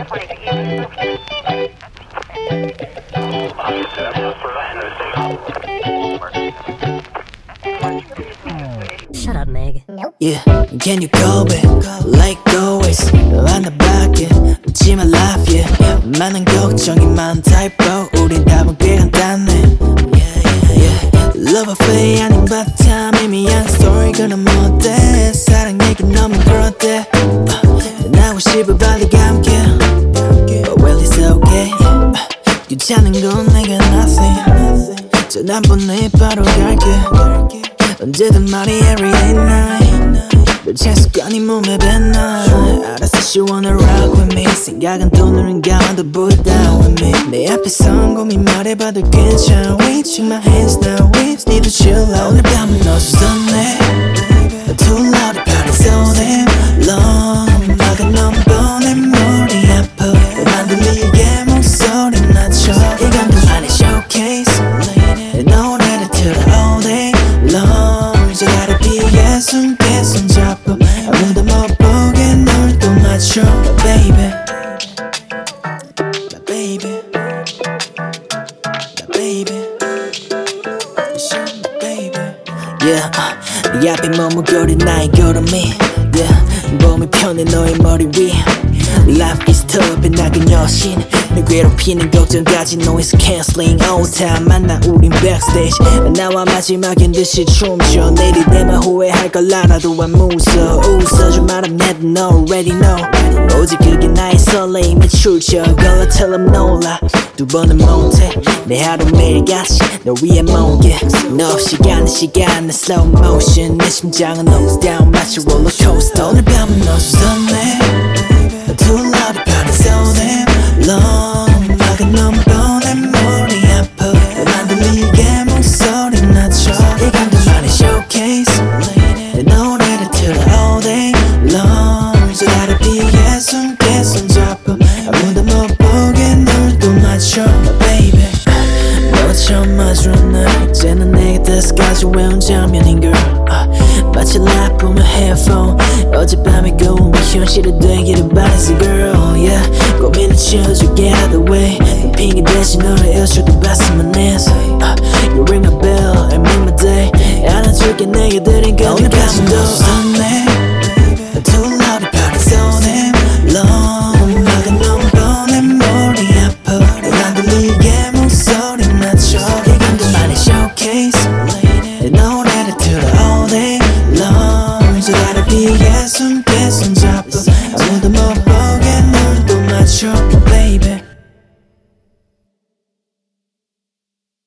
Shut up, Meg. Nope. Yeah, can you go back like always? 하나밖에 웃지 마 life, yeah. 많은 걱정이 많다 이뻐 우린 답은 꽤 간단해. Love affair 아닌 바탕 미미한 story 그럼 어때? 사랑 얘기 너무 그렇대. 나고 싶어 빨리 감겨. But well it's okay. 귀찮은 건 내가 nothing. 전화번호에 바로 갈게. 언제든 말이 every day night. 별제 습관이 몸에 뱉나. 알았어 she wanna rock with me. 생각은 또 눈은 감아도 put down with me. 내 앞에 선 고민 말해봐도 괜찮아. We check my hands now waves need to chill out. 오늘 밤은 너 수선해. Too loud the party's so damn long. 음악은 너무 뻔해 머리 아파. 안 들리게 목소리 낮춰. 이건 안에 showcase. 내 노래를 틀어 all day long. 저 다리 위에 숨게 손잡고 아무도 못 보게 널 또 맞춰. My baby, my baby, my baby, show me baby. Yeah, 네 앞에 머무거린 나의 걸음이. Yeah, 몸이 편해 너의 머리 위. Life is tough and 나긴 여신. 널 괴롭히는 걱정까지 noise cancelling all time. 만나 우린 backstage. 나와 마지막인 듯이 춤춰. 내일 내만 후회할 걸 알아도 안 무서워. 웃어줄 말은 내도 no already know. 오직 그게 나의 설레임의 출처. 걸러 tell them 놀라 두 번은 못해. 내 하루 매일같이 너 위에 멍게. 너 없이 가는 시간은 slow motion. 내 심장은 nose down 마치 롤러코스터. 오늘 밤은 너 수선해. Too loud the party's so damn long. 음악은 너무 뻔해 머리 아파. 안 들리게 목소리 낮춰. 이건 너만의 showcase. 내 노래를 틀어 all day long. 저 다리 위에 숨게 손잡고 아무도 못 보게 널 또 맞춰. My baby 너 처음 마주한 날 이제는 내게 다스까지 외운 장면인 girl. 마치 라이브 보면 headphone. 어젯밤의 고움이 현실이 되기를 바랬어 girl. Yeah, 고민을 치워줄게 out the way. 넌 핑계 대신 너를 일주도 봤으면 해서. You ring my bell and make my day. 안아줄게 내게 드린 건 오늘 밤도 없네. Too loud the party's so damn long. 음악은 너무 뻔해 머리 아파. 안 들리게 목소리 낮춰. 이건 너만의 showcase. 내 노래를 틀어 all day long. 저 다리 위에 숨게 손잡고 아무도 못 보게 널 또 맞춰. Baby